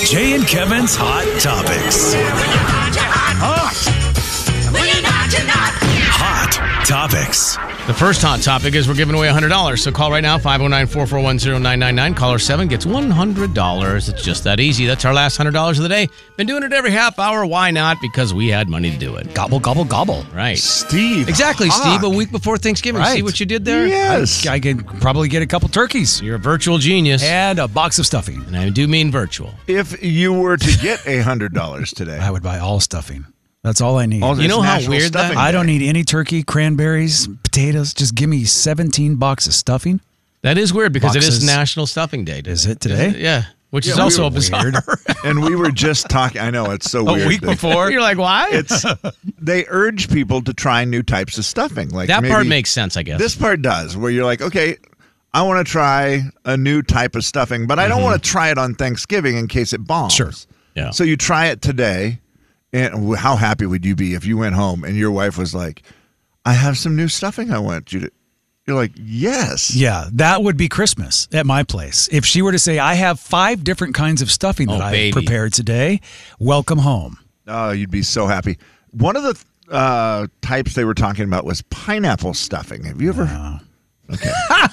Jay and Kevin's Hot Topics. Hot Topics. The first hot topic is we're giving away $100. So call right now, 509-441-0999. Caller 7 gets $100. It's just that easy. That's our last $100 of the day. Been doing it every half hour. Why not? Because we had money to do it. Gobble, gobble, gobble. Right. Steve. Exactly, Hawk. Steve. A week before Thanksgiving. Right. See what you did there? Yes. I could probably get a couple turkeys You're a virtual genius. and a box of stuffing. And I do mean virtual. If you were to get $100 today, I would buy all stuffing. That's all I need. all You this know how National weird that- Stuffing I don't Day. need any turkey, cranberries, potatoes. Just give me 17 boxes of stuffing. That is weird because it is Boxes. National Stuffing Day. Is it today? Yeah. Which is we also were bizarre. weird. And we were just talking. I know it's so A weird. week before? You're like, why? It's they urge people to try new types of stuffing. Like that maybe part makes sense, I guess. This part does, where you're like, okay, I want to try a new type of stuffing, but I don't want to try it on Thanksgiving in case it bombs. Sure. Yeah. So you try it today, and how happy would you be if you went home and your wife was like, I have some new stuffing I want you to. You're like, yes. Yeah, that would be Christmas at my place. If she were to say, I have 5 different kinds of stuffing that I baby. prepared today, welcome home. Oh, you'd be so happy. One of the types they were talking about was pineapple stuffing. Have you ever? Okay.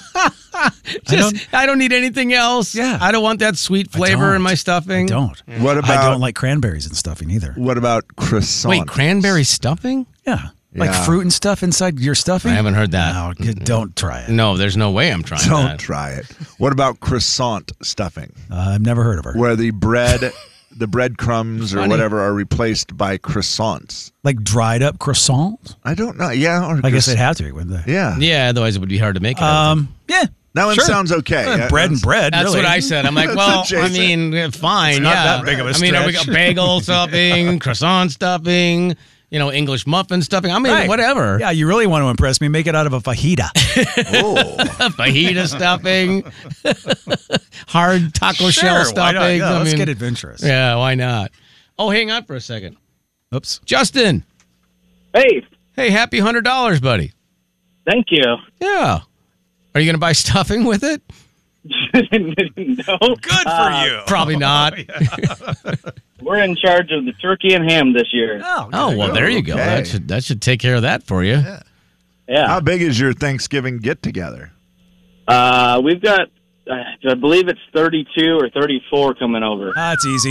I don't need anything else. Yeah. I don't want that sweet flavor in my stuffing. I don't. What about? I don't like cranberries and stuffing either. What about croissants? Wait, cranberry stuffing? Yeah. Like Yeah. fruit and stuff inside your stuffing? I haven't heard that. No, don't try it. No, there's no way I'm trying Don't that. try it. What about croissant stuffing, I've never heard of her. where the breadcrumbs or Funny. whatever are replaced by croissants? Like dried up croissants? I don't know. Yeah, or I guess they'd have to, wouldn't they? Yeah. Yeah, otherwise it would be hard to make it. Yeah. That one sure. sounds okay. Bread and bread, That's really. what I said. I'm like, That's well, what Jay I said. mean, fine, not yeah. that big of a I mean, we got stretch. bagel stuffing, croissant stuffing, English muffin stuffing. I mean, Right. whatever. Yeah, you really want to impress me. Make it out of a fajita. Oh, Fajita stuffing, hard taco shell Why stuffing. not? Yeah, I let's mean, get adventurous. Yeah, why not? Oh, hang on for a second. Oops. Justin. Hey, Hey, happy $100, buddy. thank you. Yeah. Are you going to buy stuffing with it? No, Good for you. Probably not. we're in charge of the turkey and ham this year. Oh, well, there you go. Okay. That should take care of that for you. how Yeah, big is your Thanksgiving get together? we've got, I believe it's 32 or 34 coming over. That's easy.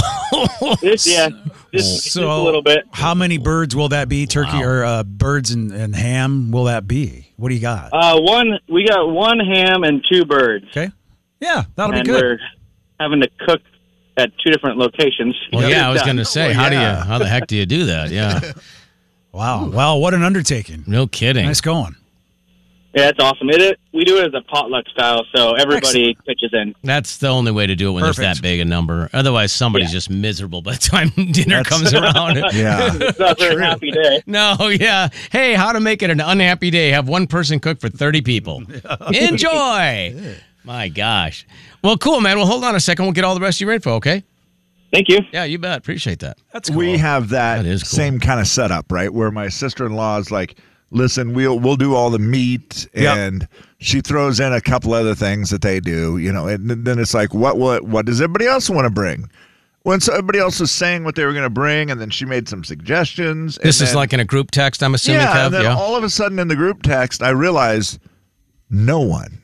Just a little bit. How many birds will that be? Turkey or birds and ham will that be? What do you got? We got one ham and 2 birds, Okay. Yeah, that'll and be good. we're having to cook at 2 different locations. Well, yeah, I was going to to. say, Well, how the heck do you do that? Yeah. Wow. Well, what an undertaking. No kidding. Nice going. Yeah, it's awesome. We do it as a potluck style, so everybody pitches in. That's the only way to do it when there's Perfect. that big a number. Otherwise, somebody's just miserable by the time dinner comes around. Yeah. It's not a very happy day. No, yeah. Hey, how to make it an unhappy day. Have one person cook for 30 people. Enjoy. My gosh. Well, cool, man. Well, hold on a second. We'll get all the rest of your info, okay? Thank you. Yeah, you bet. Appreciate that. That's cool. We have that, That is cool. same kind of setup, right? Where my sister-in-law is like, listen, we'll do all the meat, Yep. and she throws in a couple other things that they do, and then it's like, what does everybody else want to bring? When so everybody else was saying what they were going to bring, and then she made some suggestions. This and is then- like in a group text, I'm assuming, yeah, Kev? and then Yeah. all of a sudden in the group text, I realized no one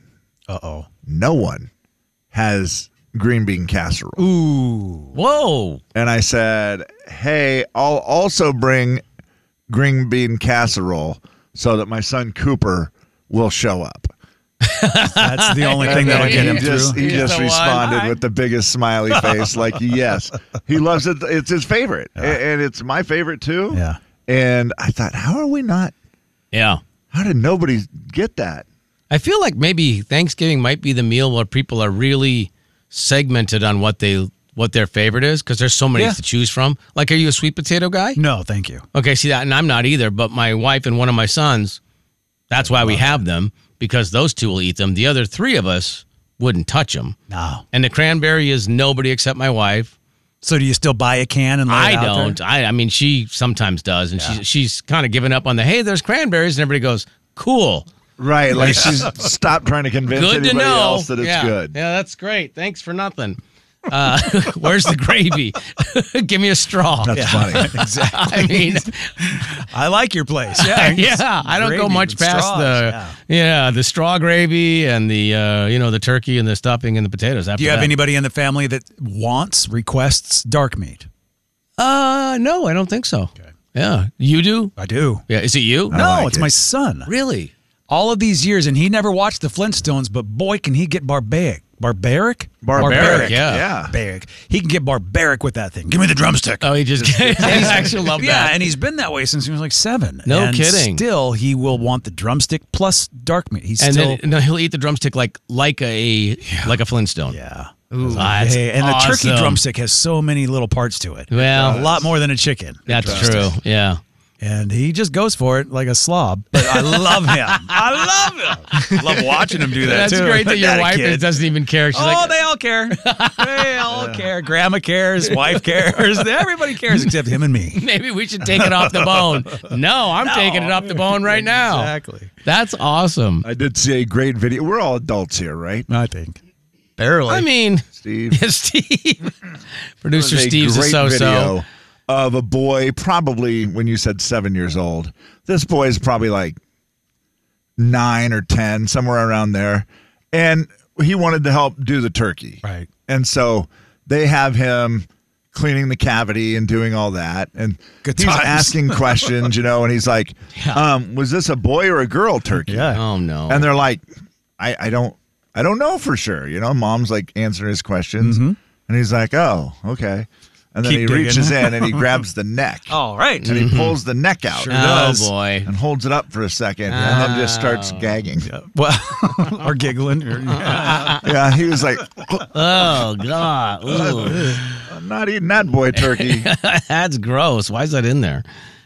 has green bean casserole. Ooh. Whoa. And I said, hey, I'll also bring green bean casserole so that my son Cooper will show up. That's the only thing that'll get him he just, through. He just the one. responded with the biggest smiley face, like, yes. He loves it. It's his favorite. And it's my favorite, too. Yeah. And I thought, how are we not? Yeah. How did nobody get that? I feel like maybe Thanksgiving might be the meal where people are really segmented on what their favorite is because there's so many Yeah. to choose from. Like, are you a sweet potato guy? No, thank you. Okay, see that, and I'm not either. But my wife and one of my sons, that's why we have them because those two will eat them. The other 3 of us wouldn't touch them. No. And the cranberry is nobody except my wife. So do you still buy a can and lay it I out there? don't. I mean, she sometimes does, and she's kind of given up on the hey, there's cranberries, and everybody goes, cool. Right. Like she's stopped trying to convince Good to anybody know. else that it's good. Yeah, that's great. Thanks for nothing. Where's the gravy? Give me a straw. That's funny. Exactly. I mean, I like your place. Yeah, yeah. I don't go Gravy much with past straws, the straw gravy and the the turkey and the stuffing and the potatoes. After Do you have that. anybody in the family that requests dark meat? No, I don't think so. Okay. Yeah, you do. I do. Yeah, is it you? No, like it's it. my son. Really? All of these years, and he never watched the Flintstones, but boy, can he get barbaric. Barbaric? Barbaric, yeah. Yeah. Barbaric. He can get barbaric with that thing. Give me the drumstick. Oh, he just I actually love Yeah, that. and he's been that way since he was like 7. No and kidding. Still, he will want the drumstick plus dark meat. He's And still. then he'll eat the drumstick like a Flintstone. Yeah. Ooh, that's And the turkey awesome. drumstick has so many little parts to it. Well, a lot more than a chicken. That's true. Yeah. And he just goes for it like a slob. But I love him. I love him. Love watching him do that That's too. great that your Daddy wife kid. doesn't even care. She's like, They all care. They all care. Grandma cares. Wife cares. Everybody cares except him and me. maybe we should take it off the bone. No, I'm taking it off the bone right now. Exactly. That's awesome. I did see a great video. We're all adults here, right? I think. Barely. I mean, Steve. Steve. Producer There's a Steve's a great so-so. video of a boy, probably when you said 7 years old. This boy is probably like 9 or 10, somewhere around there. And he wanted to help do the turkey. Right. And so they have him cleaning the cavity and doing all that. And Good he's times. asking questions, and he's like, was this a boy or a girl turkey? Yeah. Oh, no. And they're like, I don't know for sure. Mom's like answering his questions. And he's like, oh, okay. And then Keep he digging. reaches in and he grabs the neck. All right. And he pulls the neck out. Sure oh, does. boy. And holds it up for a second. And then just starts gagging. Well, or giggling. Yeah, he was like, Oh, God. Ooh. I'm not eating that boy turkey. That's gross. Why is that in there?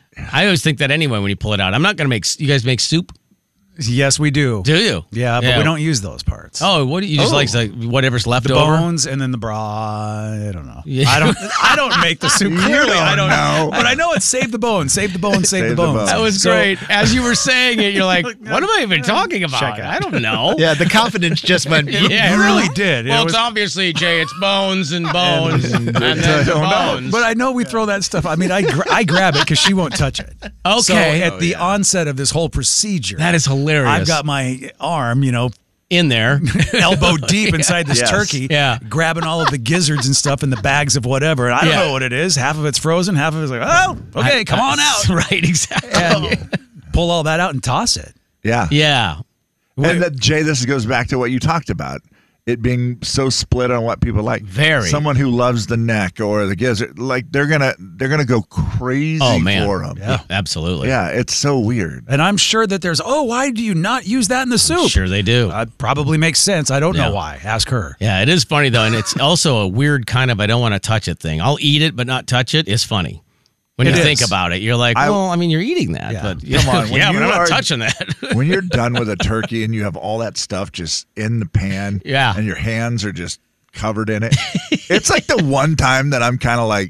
I always think that anyway when you pull it out. I'm not going to make... You guys make soup? Yes, we do. Do you? Yeah, but we don't use those parts. Oh, what do you just like whatever's left The over? bones and then the bra. I don't know. Yeah. I don't make the soup. You Clearly, I don't don't know. But I know it's save the bones, save the bones, save the bones. That was So- great. As you were saying it, you're like, what am I even talking about? Check out. I don't know. Yeah, the confidence just went. Yeah, It really did. Well, It was- it's obviously, Jay, it's bones and bones and then I don't know. bones. But I know we throw that stuff. I mean, I grab it because she won't touch it. Okay. So at the onset of this whole procedure, That is hilarious. I've got my arm, in there. elbow deep inside this Yes. turkey, Yeah. grabbing all of the gizzards and stuff in the bags of whatever. And I don't Yeah. know what it is. Half of it's frozen, half of it's like, oh, okay, come on out. Right, exactly. And pull all that out and toss it. Yeah. Yeah. And that, Jay, this goes back to what you talked about. It being so split on what people like. Very. Someone who loves the neck or the gizzard, like they're gonna go crazy Oh, man. for them. Yeah. Absolutely. Yeah, it's so weird. And I'm sure that there's, why do you not use that in the soup? Sure they do. Probably makes sense. I don't Yeah. know why. Ask her. Yeah, it is funny, though. And it's also a weird kind of I don't want to touch it thing. I'll eat it, but not touch it. It's funny. When It you is. think about it, you're like, you're eating that. Yeah. But Come on, when yeah, but you I'm not are- touching that. When you're done with a turkey and you have all that stuff just in the pan, Yeah. and your hands are just covered in it, it's like the one time that I'm kind of like,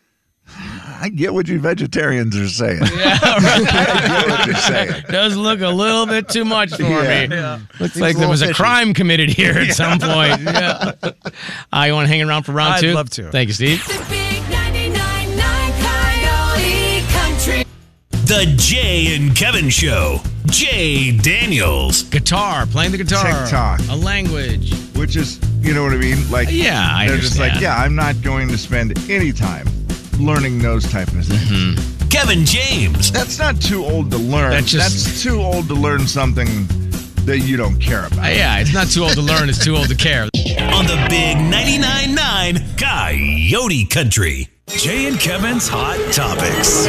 I get what you vegetarians are saying. I get what you're saying. Does look a little bit too much for me. Looks like a there little was a fishy. crime committed here at some point. Yeah. You want to hang around for round I'd 2? love to. Thank you, Steve. The big 99.9 Coyote Country. The Jay and Kevin Show. Jay Daniels. Guitar, playing the guitar. TikTok. A language. Which is, you know what I mean? Like, Yeah, I they're just like, understand. I'm not going to spend any time learning those type of things. Mm-hmm. Kevin James. That's not too old to learn. That's just- That's too old to learn something that you don't care about. Yeah, it's not too old to learn. It's too old to care. On the big 99.9 Coyote Country. Jay and Kevin's Hot Topics.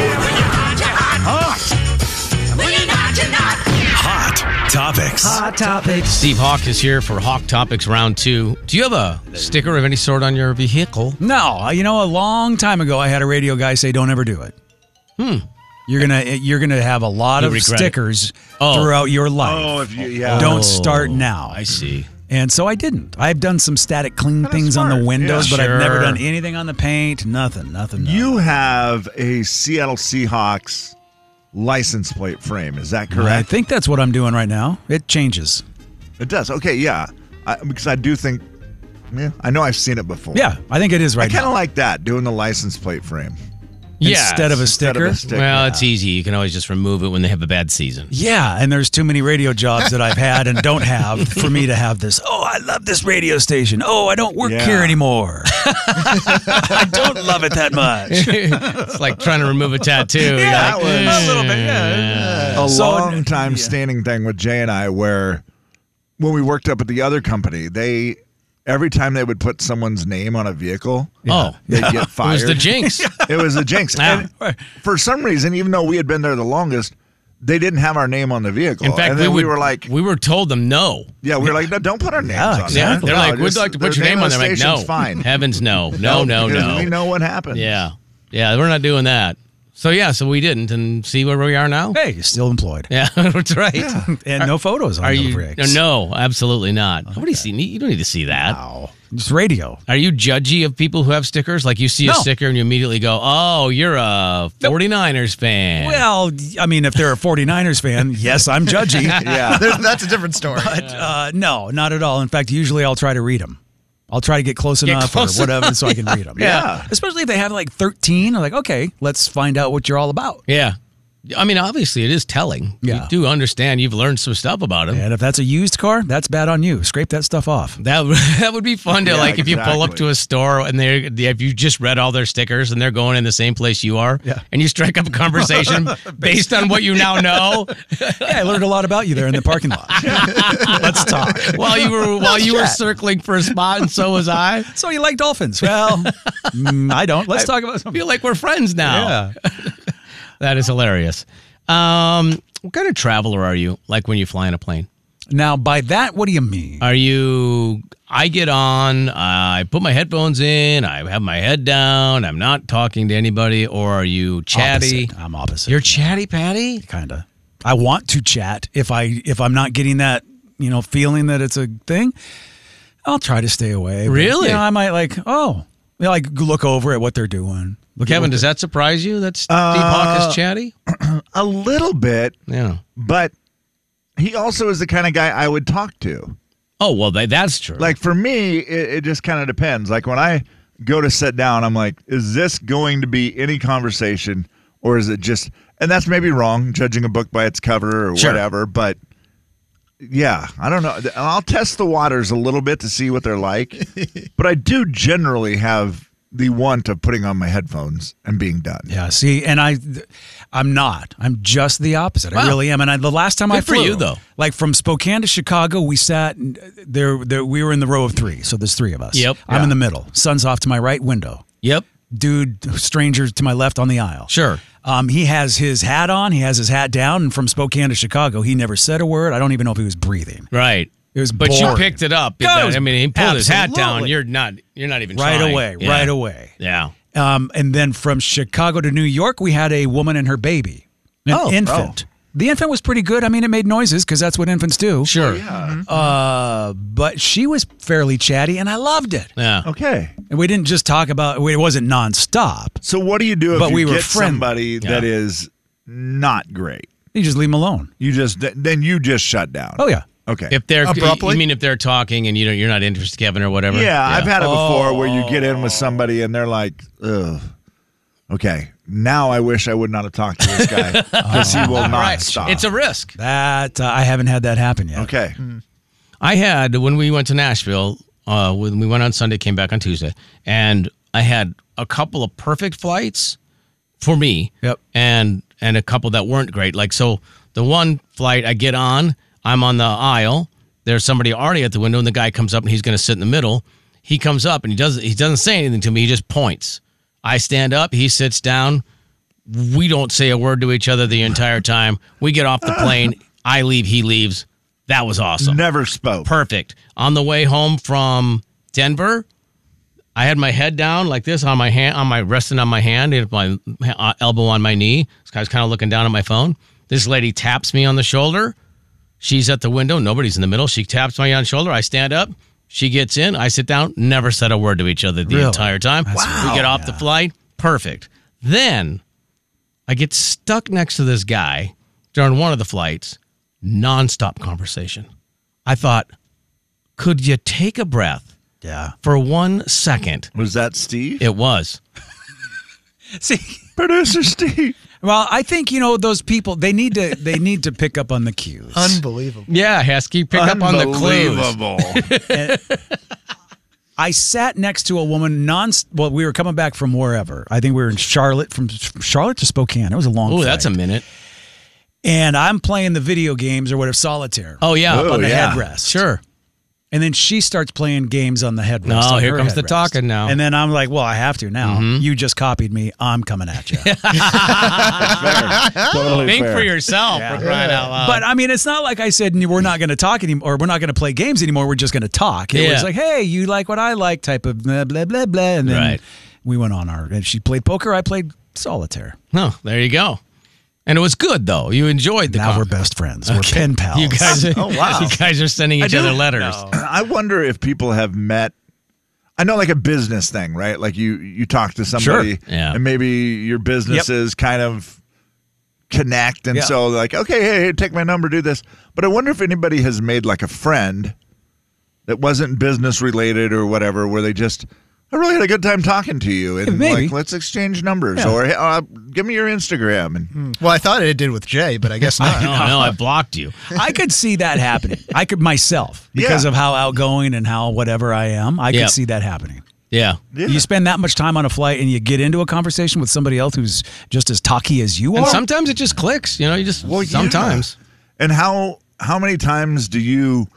Hot Topics. Steve Hawk is here for Hawk Topics Round 2. Do you have a sticker of any sort on your vehicle? No, a long time ago, I had a radio guy say, "Don't ever do it." You're gonna have a lot You'll of regret it. stickers Oh. throughout your life. Oh, if you, yeah. Don't start now. I see. And so I didn't. I've done some static clean Kinda things on smart. the windows, Yeah, but I've never sure. done anything on the paint. Nothing. You have a Seattle Seahawks license plate frame. Is that correct? I think that's what I'm doing right now. It changes. It does. Okay, yeah. Because I do think Yeah, I know I've seen it before. Yeah, I think it is I right kind of now. like that, doing the license plate frame. Yeah. Instead of a sticker. Well, it's easy. You can always just remove it when they have a bad season. Yeah, and there's too many radio jobs that I've had and don't have for me to have this. Oh, I love this radio station. Oh, I don't work here anymore. I don't love it that much. It's like trying to remove a tattoo. Yeah, You're like, a little bit, yeah. A So- long time standing thing with Jay and I where when we worked up at the other company, every time they would put someone's name on a vehicle, they'd get It fired. was the jinx. It was a jinx. Yeah. And for some reason, even though we had been there the longest, they didn't have our name on the vehicle. In fact, and then we were told them no. yeah, we were like, no, don't put our names on exactly. there. They're No, like, we'd just like to put the your name of on the there. I'm like, no. station's fine. Heavens, no. No. Because we know what happened. Yeah. Yeah, we're not doing that. So we didn't. And see where we are now? Hey, you're still employed. Yeah, that's right. And no photos on Are the you? rigs. No, absolutely not. Nobody see. You don't need to see that. Wow. Just radio. Are you judgy of people who have stickers? Like you see a No. sticker and you immediately go, "Oh, you're a 49ers fan." Well, I mean, if they're a 49ers fan, yes, I'm judgy. Yeah. That's a different story. But no, not at all. In fact, usually I'll try to read them. I'll try to get close enough close or whatever so I can read them. Yeah. Especially if they have like 13. I'm like, okay, let's find out what you're all about. Yeah. I mean, obviously, it is telling. Yeah. You do understand. You've learned some stuff about him. And if that's a used car, that's bad on you. Scrape that stuff off. That would be fun to Yeah, if you pull up exactly. to a store and if you just read all their stickers and they're going in the same place you are, Yeah. and you strike up a conversation based on what you now know Yeah, I learned a lot about you there in the parking lot. Let's talk. while you were circling for a spot, and so was I. So you like dolphins? Well, I don't. Let's talk about I something. feel like we're friends now. Yeah. That is hilarious. What kind of traveler are you? Like when you fly in a plane? Now, by that, what do you mean? Are you? I get on. I put my headphones in. I have my head down. I'm not talking to anybody. Or are you chatty? Opposite. I'm opposite. You're chatty, Patty. Kind of. I want to chat. If I'm not getting that, feeling that it's a thing, I'll try to stay away. But, Really? I might look over at what they're doing. Kevin, does that surprise you that Steve Hawk is chatty? A little bit, Yeah. but he also is the kind of guy I would talk to. Oh, well, that's true. Like for me, it just kind of depends. Like when I go to sit down, I'm like, is this going to be any conversation or is it just, and that's maybe wrong, judging a book by its cover or Sure. whatever, but yeah, I don't know. I'll test the waters a little bit to see what they're like, but I do generally have the want of putting on my headphones and being done. Yeah, see, and I'm not. I'm just the opposite. I Wow. really am. And the last time I Good for flew, you, though. like from Spokane to Chicago, we sat there. We were in the row of three, so there's three of us. Yep. I'm Yeah. in the middle. Sun's off to my right window. Yep. Dude, stranger to my left on the aisle. Sure. He has his hat on. He has his hat down. And from Spokane to Chicago, he never said a word. I don't even know if he was breathing. Right. It was But boring. you picked it up. God, it was- I mean, he pulled his hat down. Absolutely. You're not even Right trying. away. Yeah. Right away. Yeah. And then from Chicago to New York, we had a woman and her baby, an infant. The infant was pretty good. I mean, it made noises because that's what infants do. Sure. But she was fairly chatty, and I loved it. Yeah. Okay. And we didn't just talk about it wasn't nonstop. So what do you do if But you we were get friendly. somebody that is not great? You just leave them alone. Then you just shut down. Oh yeah. Okay. If they're Abruptly? you mean if they're talking and you're not interested, Kevin, or whatever? Yeah, I've had it before where you get in with Oh. somebody and they're like, ugh. Okay, now I wish I would not have talked to this guy because he will not Right. stop. It's a risk. That I haven't had that happen yet. Okay. I had when we went to Nashville. When we went on Sunday, came back on Tuesday, and I had a couple of perfect flights for me. Yep. And a couple that weren't great. Like so, the one flight I get on, I'm on the aisle. There's somebody already at the window, and the guy comes up and he's going to sit in the middle. He comes up and he doesn't say anything to me. He just points. I stand up. He sits down. We don't say a word to each other the entire time. We get off the plane. I leave. He leaves. That was awesome. Never spoke. Perfect. On the way home from Denver, I had my head down like this on my hand, resting on my hand, and my elbow on my knee. This guy's kind of looking down at my phone. This lady taps me on the shoulder. She's at the window. Nobody's in the middle. She taps me on the shoulder. I stand up. She gets in. I sit down. Never said a word to each other the Really? entire time. That's We get off the flight. Perfect. Then I get stuck next to this guy during one of the flights. Nonstop conversation. I thought, could you take a breath Yeah. For 1 second. Was that Steve? It was. See, Producer Steve. well, I think those people they need to pick up on the cues. Unbelievable. Yeah, Hesky, pick up on the clues. Unbelievable. I sat next to a woman well, we were coming back from wherever. I think we were in Charlotte, from Charlotte to Spokane. It was a long Oh, flight. that's a minute. And I'm playing the video games or whatever, solitaire. Oh, yeah. Up on the yeah. headrest. Sure. And then she starts playing games on the headrest. No, on here her comes the headrest. talking now. And then I'm like, well, I have to now. Mm-hmm. You just copied me. I'm coming at you. Totally Think fair. for yourself, for crying out loud. But I mean, it's not like I said we're not going to talk anymore, or we're not going to play games anymore. We're just going to talk. It was like, hey, you like what I like, type of blah blah blah blah. And then Right. we went on and she played poker. I played solitaire. Oh, there you go. And it was good, though. You enjoyed the Now we're best friends. We're pen pals. You guys, wow. you guys are sending each other letters. I wonder if people have met. I know, like a business thing, right? Like you talk to somebody, Yeah. and maybe your businesses kind of connect, and Yeah. so like, okay, hey, take my number, do this. But I wonder if anybody has made like a friend that wasn't business related or whatever, where they just, I really had a good time talking to you, and Maybe. like, let's exchange numbers, Yeah. or hey, give me your Instagram, and Well, I thought it did with Jay, but I guess not. No, I blocked you. I could see that happening. I could myself because Yeah. of how outgoing and how whatever I am. I Yep. could see that happening. Yeah. Yeah. You spend that much time on a flight and you get into a conversation with somebody else who's just as talky as you And are. sometimes it just clicks. You just, yeah. sometimes. And how many times do you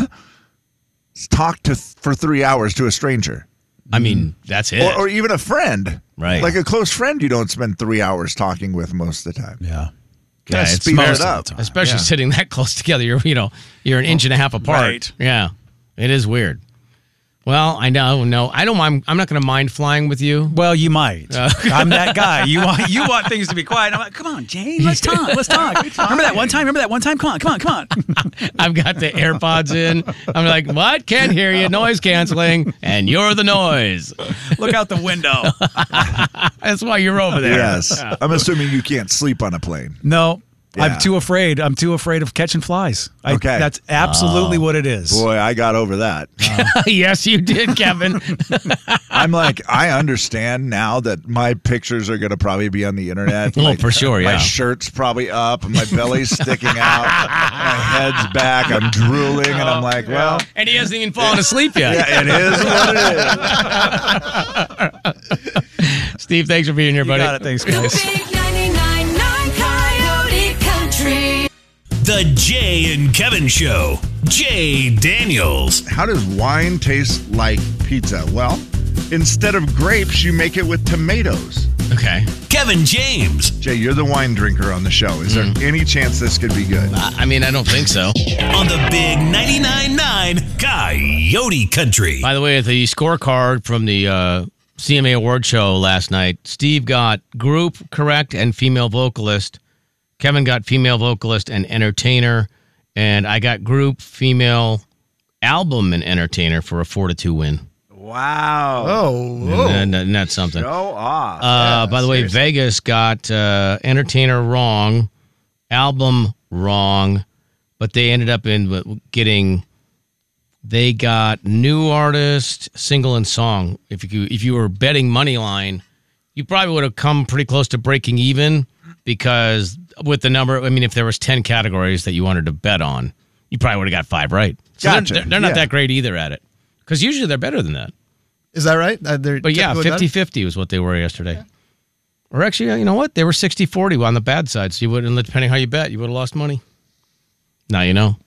talk for 3 hours to a stranger? I mean, that's it. Or even a friend. Right. Like a close friend you don't spend 3 hours talking with most of the time. Yeah. Gotta it's speed most it of up. the time. Especially Yeah. sitting that close together. You're an inch and a half apart. Right. Yeah. It is weird. Well, I know. No, I don't mind. I'm not going to mind flying with you. Well, you might. I'm that guy. You want things to be quiet. I'm like, come on, Jane, let's talk. Let's talk. Remember that one time? Come on. I've got the AirPods in. I'm like, what? Can't hear you. Noise canceling. And you're the noise. Look out the window. That's why you're over there. Yes. I'm assuming you can't sleep on a plane. No, Yeah. I'm too afraid. I'm too afraid of catching flies. Okay. That's absolutely what it is. Boy, I got over that. Yes, you did, Kevin. I'm like, I understand now that my pictures are going to probably be on the internet. Oh, Like, for sure, My yeah. shirt's probably up, and my belly's sticking out, my head's back, I'm drooling, and I'm like, well, And he hasn't even fallen asleep yet. yeah, it is what it is. Steve, thanks for being here, You buddy. got it. Thanks, guys. Big 99.9 Coyote Country. The Jay and Kevin Show. Jay Daniels. How does wine taste like pizza? Well, instead of grapes, you make it with tomatoes. Okay. Kevin James. Jay, you're the wine drinker on the show. Is there any chance this could be good? I mean, I don't think so. On the big 99.9 Coyote Country. By the way, the scorecard from the CMA Award Show last night, Steve got group correct and female vocalist. Kevin got female vocalist and entertainer. And I got group, female, album, and entertainer for a 4-2 win. Wow. Oh, And that's something. Go off. By the way, Vegas got entertainer wrong, album wrong, but they ended up getting. They got new artist, single, and song. If you were betting money line, you probably would have come pretty close to breaking even because with the number, I mean, if there was 10 categories that you wanted to bet on, you probably would have got 5 right. So Gotcha. they're not Yeah. that great either at it because usually they're better than that. is that right? But yeah, 50-50 was what they were yesterday. Or actually, you know what? They were 60-40 on the bad side. So you wouldn't, depending how you bet, you would have lost money. Now you know.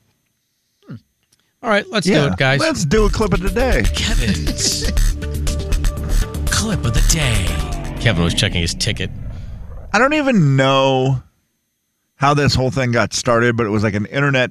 All right, let's do it, guys. Let's do a clip of the day. Kevin's clip of the day. Kevin was checking his ticket. I don't even know how this whole thing got started, but it was like an internet,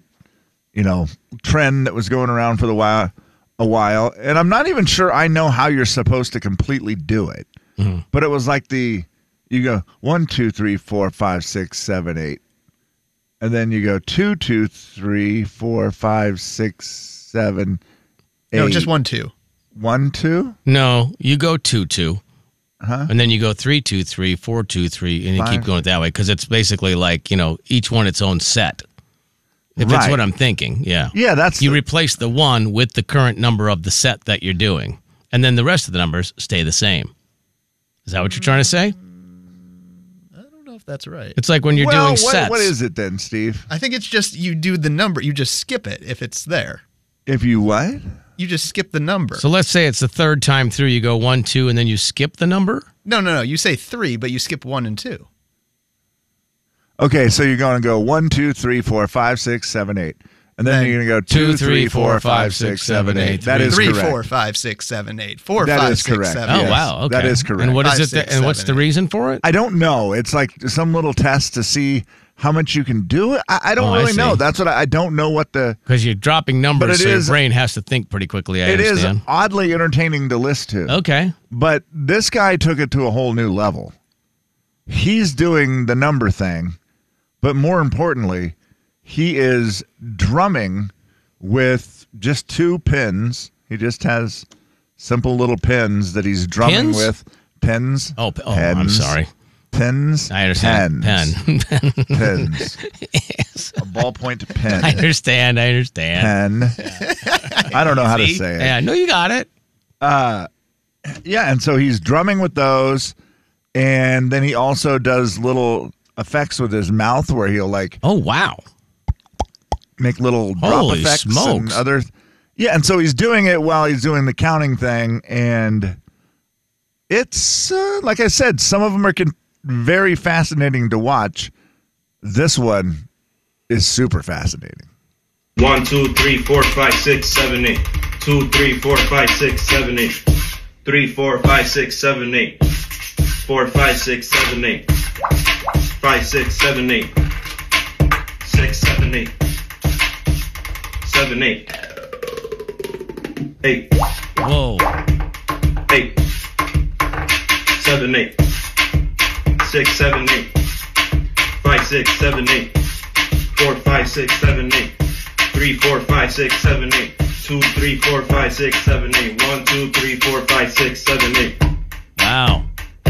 trend that was going around for a while. And I'm not even sure I know how you're supposed to completely do it. But it was like you go 1, 2, 3, 4, 5, 6, 7, 8. And then you go 2, 2, 3, 4, 5, 6, 7, 8. No, just 1, 2. 1, 2? No, you go 2-2. And then you go 3-2-3, 4-2-3, and you keep going that way because it's basically like, each one its own set. If Right. it's what I'm thinking, yeah. Yeah, that's You replace the 1 with the current number of the set that you're doing, and then the rest of the numbers stay the same. Is that what you're trying to say? I don't know if that's right. It's like when you're doing sets. What is it then, Steve? I think it's just you do the number. You just skip it if it's there. If you what? You just skip the number. So let's say it's the third time through, you go 1, 2, and then you skip the number? No. You say 3, but you skip 1 and 2. Okay, so you're going to go 1, 2, 3, 4, 5, 6, 7, 8. And then you're going to go 2, 3, 4, 5, 6, 7, 8. That is 3, correct. 4, 5, 6, 7, 8. 4, That 5, is 6, correct. 7, Oh, Yes, wow. Okay. that is correct. And what is 5, it? 6, And what's 7, the 8. reason for it? I don't know. It's like some little test to see how much you can do. I don't Oh, I really know. see. That's what I don't know what the. Because you're dropping numbers, But it so your is- brain has to think pretty quickly. I It is understand. oddly entertaining to listen to. Okay. But this guy took it to a whole new level. He's doing the number thing, but more importantly, he is drumming with just 2 pins. He just has simple little pins that he's drumming Pins? with. Pins. I'm pens, sorry. Pins. I understand. Pens. Pen. Pins. A ballpoint pen. I understand. Pen. I don't know how to say it. Yeah, no, you got it. Yeah, and so he's drumming with those, and then he also does little effects with his mouth where he'll like Oh, wow. make little drop Holy effects and smokes. other. Yeah, and so he's doing it while he's doing the counting thing, and it's like I said, some of them are very fascinating to watch. This one is super fascinating. 1, 2, 3, 4, 5, 6, 7, 8. 2, 3, 4, 5, 6, 7, 8. 3, 4, 5, 6, 7, 8. 4, 5, 6, 7, 8. 5, 6, 7, 8. 6, 7, 8. 7, 8. 8. Whoa. 8. 7, 8. 6, 7, 8. 5, 6, 7, 8. 4, 5, 6, 7, 8. 3, 4, 5, 6, 7, 8. 2, 3, 4, 5, 6, 7, 8. 1, 2, 3, 4, 5, 6, 7, 8. Wow.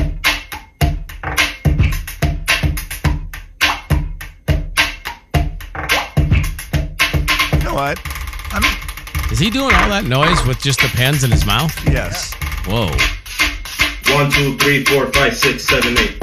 You know what? Is he doing all that noise with just the pens in his mouth? Yes. Whoa. 1, 2, 3, 4, 5, 6, 7, 8.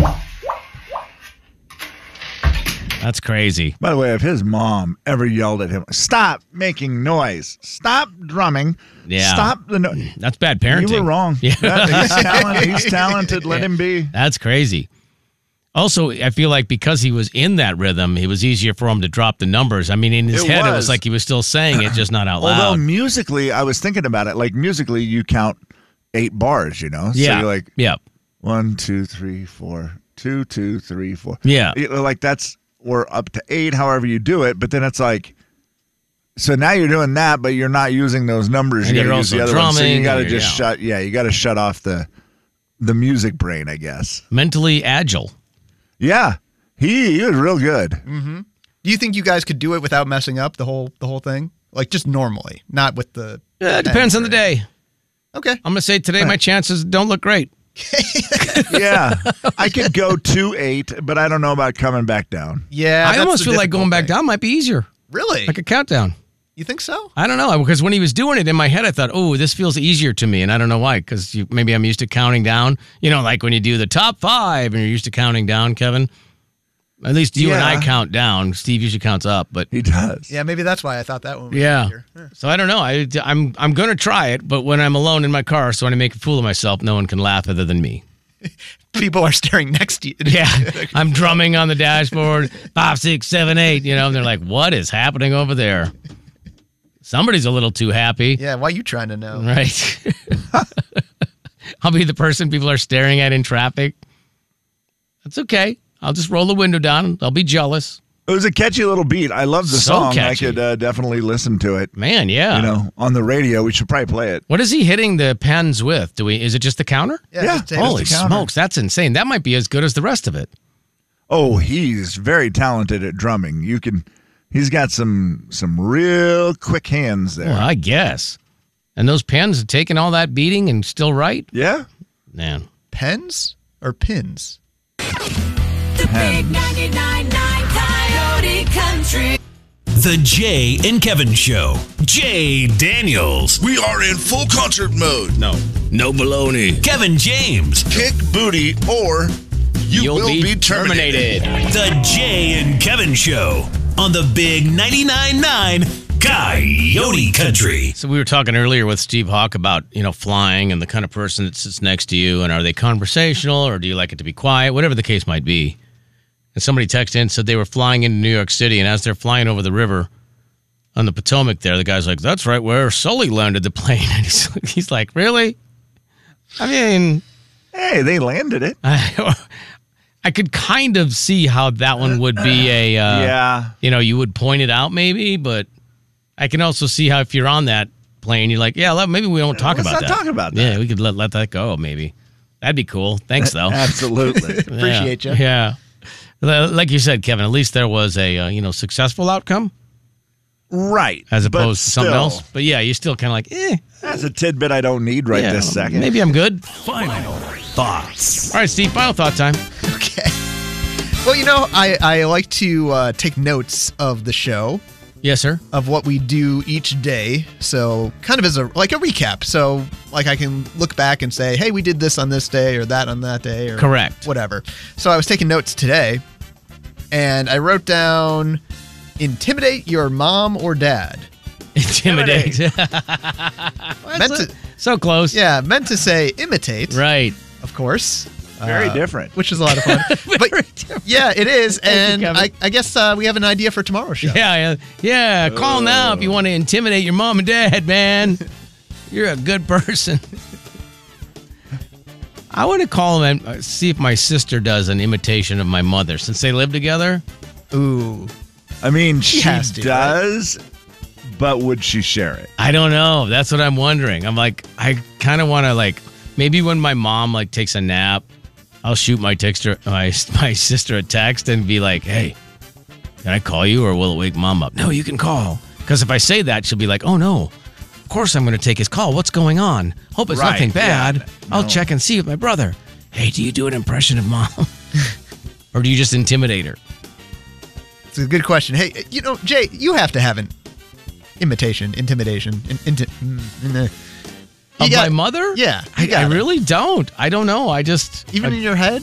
That's crazy. By the way, if his mom ever yelled at him, "Stop making noise! Stop drumming! Yeah. Stop the noise!" That's bad parenting. You were wrong. Yeah. He's talented. Let him be. That's crazy. Also, I feel like because he was in that rhythm, it was easier for him to drop the numbers. I mean, in his head, it was like he was still saying it, just not out loud. Although musically, I was thinking about it. Like musically, you count 8 bars. You know, Yeah. So you're like, yeah. 1, 2, 3, 4, 2, 2, 3, 4. Yeah. Like that's or up to 8, however you do it. But then it's like, so now you're doing that, but you're not using those numbers. And You you're got to use the also other ones. So you drumming, got to and just you're- shut. Yeah, you got to shut off the music brain, I guess. Mentally agile. Yeah, he was real good. Do you think you guys could do it without messing up the whole thing? Like just normally, not with the. It depends on the day. Okay. I'm going to say today my chances don't look great. Yeah, I could go 2-8, but I don't know about coming back down. Yeah. I that's almost the feel like going difficult back thing. down might be easier. Really? Like a countdown. You think so? I don't know, because when he was doing it in my head, I thought, oh, this feels easier to me. And I don't know why, because maybe I'm used to counting down. You know, like when you do the top 5 and you're used to counting down, Kevin. At least you and I Yeah. count down. Steve usually counts up, but He does. Yeah, maybe that's why I thought that one was yeah. easier. So I don't know. I'm going to try it, but when I'm alone in my car, so when I make a fool of myself, no one can laugh other than me. People are staring next to you. Yeah, I'm drumming on the dashboard, 5, 6, 7, 8. You know, and they're like, "What is happening over there?" Somebody's a little too happy, Yeah, why are you trying to know? right? I'll be the person people are staring at in traffic. That's okay. I'll just roll the window down. They'll be jealous. It was a catchy little beat. I love the So song. catchy. I could definitely listen to it. Man, yeah. You know, on the radio. We should probably play it. What is he hitting the pens with? Is it just the counter? Yeah, Yeah. just take Holy it. counter. smokes, that's insane. That might be as good as the rest of it. Oh, he's very talented at drumming. He's got some real quick hands there. Well, I guess. And those pens are taking all that beating and still right? Yeah. Man. Pens or pins? The big 99.9 Coyote Country. The Jay and Kevin Show. Jay Daniels. We are in full concert mode. No baloney. Kevin James. Kick booty or you will be terminated. The Jay and Kevin Show on the Big 99.9 Coyote Country. So we were talking earlier with Steve Hawk about, flying and the kind of person that sits next to you, and are they conversational or do you like it to be quiet, whatever the case might be. And somebody texted in and said they were flying into New York City, and as they're flying over the river on the Potomac there, the guy's like, that's right where Sully landed the plane. And he's like, really? I mean... Hey, they landed it. I could kind of see how that one would be a... yeah. You would point it out maybe, but I can also see how if you're on that plane, you're like, yeah, maybe we don't talk about that. Let's not talk about that. Yeah, we could let that go maybe. That'd be cool. Thanks, though. Absolutely. Appreciate you. Yeah. Like you said, Kevin, at least there was a successful outcome. Right. As opposed to something still, else. But yeah, you're still kind of like, That's a tidbit I don't need this second. Maybe I'm good. Final thoughts. All right, Steve, final thought time. Okay. Well, I like to take notes of the show, Yes, sir. of what we do each day. So kind of as a recap. So like I can look back and say, hey, we did this on this day or that on that day or Correct. whatever. So I was taking notes today and I wrote down intimidate your mom or dad. Intimidate. Meant to, So close. yeah, meant to say imitate, Right. of course. Very different. Which is a lot of fun. But yeah, it is. And you, Kevin. I guess we have an idea for tomorrow's show. Yeah. Call now if you want to intimidate your mom and dad, man. You're a good person. I want to call them and see if my sister does an imitation of my mother since they live together. Ooh. I mean, she has to, does, but would she share it? I don't know. That's what I'm wondering. I'm like, I kind of want to maybe when my mom takes a nap, I'll shoot my sister a text and be like, hey, can I call you or will it wake mom up? No, you can call. Because if I say that, she'll be like, oh no, of course I'm going to take his call. What's going on? Hope it's Right, nothing bad. yeah, I'll no. check and see with my brother. Hey, do you do an impression of mom? Or do you just intimidate her? It's a good question. Hey, Jay, you have to have an intimidation. Of my mother? Yeah. I really don't. I don't know. I just... Even in your head?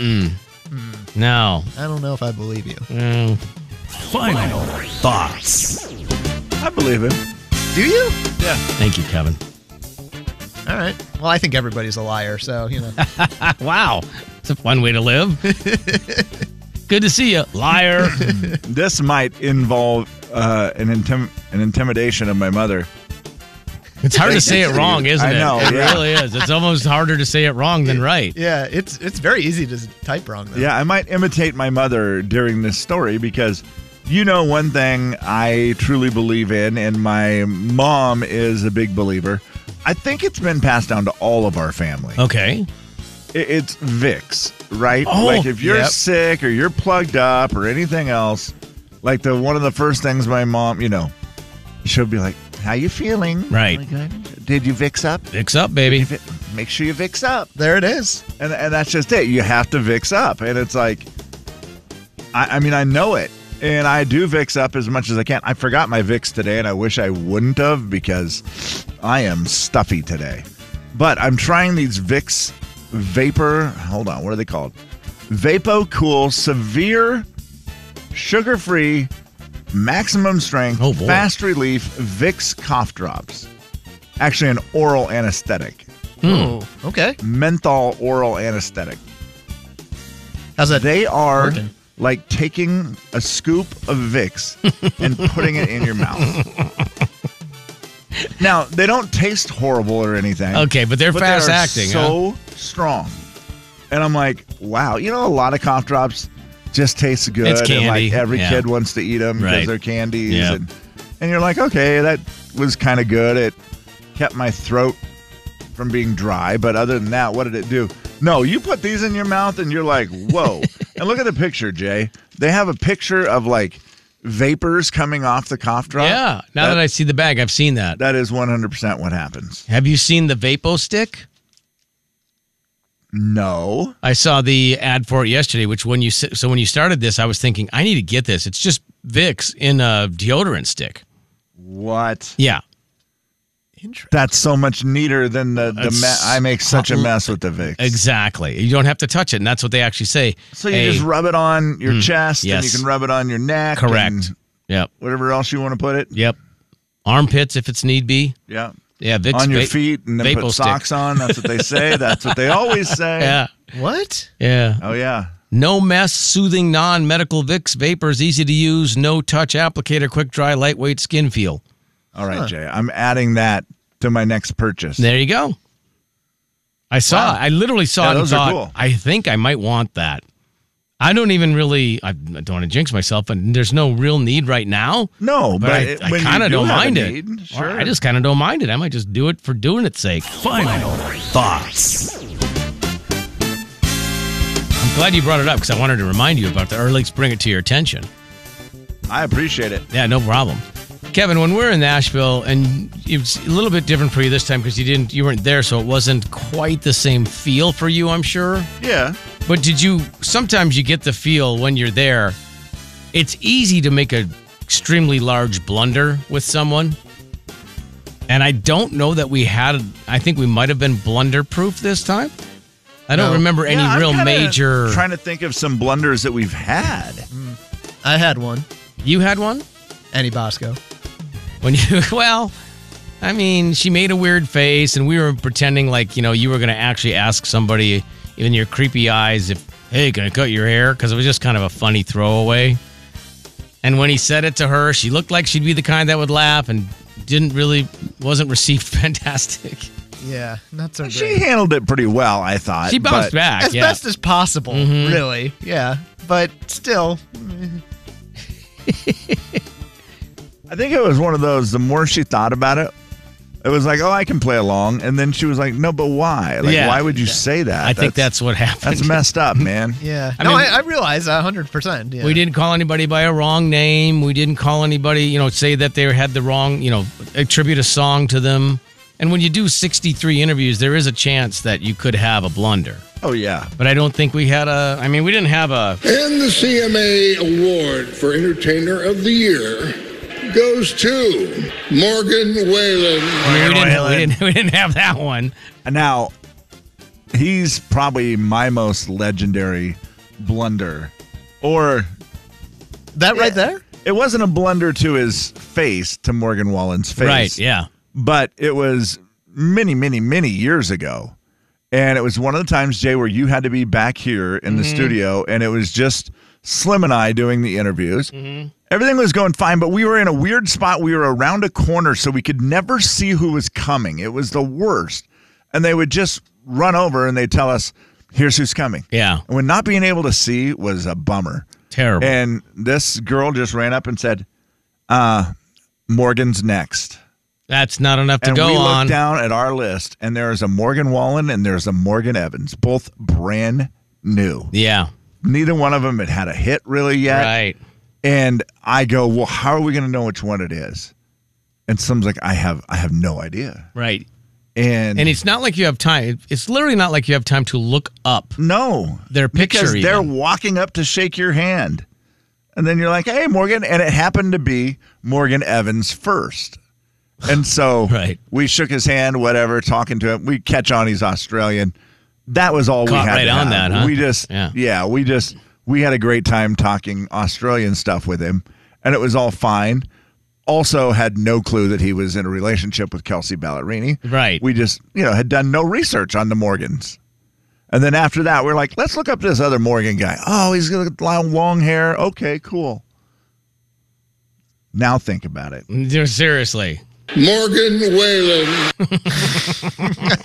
No. I don't know if I believe you. Final thoughts. I believe it. Do you? Yeah. Thank you, Kevin. All right. Well, I think everybody's a liar, so, Wow. It's a fun way to live. Good to see you, liar. This might involve an intimidation of my mother. It's hard to say it wrong, isn't it? I know, It yeah. really is. It's almost harder to say it wrong than right. Yeah, it's very easy to type wrong, though. Yeah, I might imitate my mother during this story because one thing I truly believe in, and my mom is a big believer. I think it's been passed down to all of our family. Okay. It's Vicks, right? Oh, like if you're yep. sick or you're plugged up or anything else, like one of the first things my mom, she'll be like, how you feeling? Right. Like, did you Vicks up? Vicks up, baby. Make sure you Vicks up. There it is. And that's just it. You have to Vicks up. And it's like, I mean, I know it. And I do Vicks up as much as I can. I forgot my Vicks today, and I wish I wouldn't have because I am stuffy today. But I'm trying these Vicks Vapor. Hold on. What are they called? Vapo Cool Severe Sugar-Free Maximum Strength Oh, boy. Fast Relief Vicks Cough Drops. Actually, an oral anesthetic. Oh, okay. Menthol oral anesthetic. How's that? They are working? like taking a scoop of Vicks and putting it in your mouth. Now, they don't taste horrible or anything. Okay, but they're fast they are acting, so strong. And I'm like, wow. A lot of cough drops just taste good. It's And candy, like every yeah. kid wants to eat them because Right. they're candies. Yeah. And you're like, okay, that was kind of good. It kept my throat from being dry. But other than that, what did it do? No, you put these in your mouth and you're like, whoa. And look at the picture, Jay. They have a picture of vapors coming off the cough drop. Yeah. Now that I see the bag, I've seen that. That is 100% what happens. Have you seen the Vapo Stick? No. I saw the ad for it yesterday, which when you started this, I was thinking, I need to get this. It's just Vicks in a deodorant stick. What? Yeah. That's so much neater than I make such a mess with the Vicks. Exactly. You don't have to touch it, and that's what they actually say. So you just rub it on your chest, and you can rub it on your neck. Correct. And yep. Whatever else you want to put it. Yep. Armpits if it's need be. Yeah. Yeah. Vicks on your feet, and then put socks on. That's what they say. That's what they always say. Yeah. What? Yeah. Oh, yeah. No mess, soothing, non-medical Vicks vapors, easy to use, no touch applicator, quick dry, lightweight skin feel. All right, Jay. I'm adding that to my next purchase. There you go. I saw it. I literally saw it and thought, cool. I think I might want that. I don't even really, I don't want to jinx myself, but there's no real need right now. No, but I kind of don't mind it. Sure. I just kind of don't mind it. I might just do it for doing its sake. Final thoughts. I'm glad you brought it up because I wanted to remind you about the or at least bring it to your attention. I appreciate it. Yeah, no problem. Kevin, when we're in Nashville, and it's a little bit different for you this time because you weren't there, so it wasn't quite the same feel for you, I'm sure. Yeah. But sometimes you get the feel when you're there, it's easy to make an extremely large blunder with someone. And I don't know that I think we might have been blunder-proof this time. I don't remember any real major. Trying to think of some blunders that we've had. I had one. You had one? Annie Bosco. She made a weird face, and we were pretending like, you were going to actually ask somebody in your creepy eyes hey, can I cut your hair? Because it was just kind of a funny throwaway. And when he said it to her, she looked like she'd be the kind that would laugh and wasn't received fantastic. Yeah, not so great. She handled it pretty well, I thought. She bounced back. As best as possible, really. Yeah, but still. I think it was one of those, the more she thought about it, it was like, I can play along. And then she was like, no, but why? Why would you say that? I think that's what happened. That's messed up, man. Yeah. I realize 100%. Yeah. We didn't call anybody by a wrong name. We didn't call anybody, say that they had the wrong, attribute a song to them. And when you do 63 interviews, there is a chance that you could have a blunder. Oh, yeah. But I don't think we had we didn't have a... And the CMA Award for Entertainer of the Year goes to Morgan Wallen. We didn't have that one. Now, he's probably my most legendary blunder. Or... That right there? It wasn't a blunder to his face, to Morgan Wallen's face. Right, yeah. But it was many, many, many years ago. And it was one of the times, Jay, where you had to be back here in the studio, and it was just Slim and I doing the interviews. Mm-hmm. Everything was going fine, but we were in a weird spot. We were around a corner, so we could never see who was coming. It was the worst. And they would just run over, and they'd tell us, here's who's coming. Yeah. And when not being able to see was a bummer. Terrible. And this girl just ran up and said, Morgan's next. That's not enough to and go we on. Looked down at our list, and there is a Morgan Wallen and there's a Morgan Evans, both brand new. Yeah. Neither one of them had a hit really yet. Right. And I go, well, how are we going to know which one it is? And someone's like, I have no idea. Right. And it's not like you have time. It's literally not like you have time to look up. No. Their picture. Because they're walking up to shake your hand. And then you're like, hey, Morgan. And it happened to be Morgan Evans first. And so we shook his hand, whatever, talking to him. We catch on he's Australian. That was all we had right to on have. that, huh? We just, we had a great time talking Australian stuff with him, and it was all fine. Also had no clue that he was in a relationship with Kelsey Ballerini. Right. We just, had done no research on the Morgans. And then after that, we're like, let's look up this other Morgan guy. Oh, he's got long hair. Okay, cool. Now think about it. Seriously. Morgan Wallen.